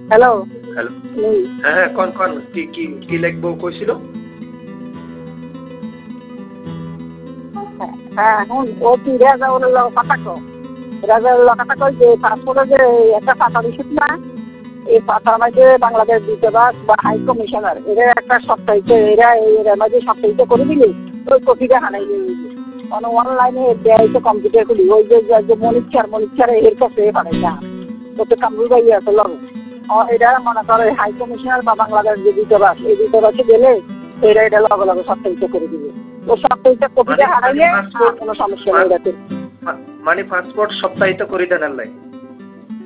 Hello. Hello. হ্যাঁ হ্যাঁ, কোন কোন কি কি কি লিখবো কইছিল? হ্যাঁ শুন, ও কি রেজাউলের লগে কথা কও। রেজাউলের লগে কথা কই যে পাসপোর্টের যে একটা পাতা দিছিস না, এই পাতার মাঝে বাংলাদেশ দূতাবাস বা হাই কমিশনার এরা একটা সপ্তাহিত এর মাঝে সপ্তাহিত করে দিলি ওই কপিটা হানাই দিয়ে দিবি। অনলাইনে দেয় কম্পিউটার খুলি ওই যে মনিচ্ছার এর কাছে পাঠাই না ও তো কামরুল ভাই আছে লগে। এটা মনে করে হাই কমিশনার বা বাংলাদেশ যে দূতাবাস এই দূতাবাসে গেলে এটা লগে লগে সপ্তাহিত করে দিবে। ও সপ্তাহিত কপিটা হারাইলে কোনো সমস্যা নেই। মানে পাসপোর্ট সপ্তাহিত করে দেন লাই।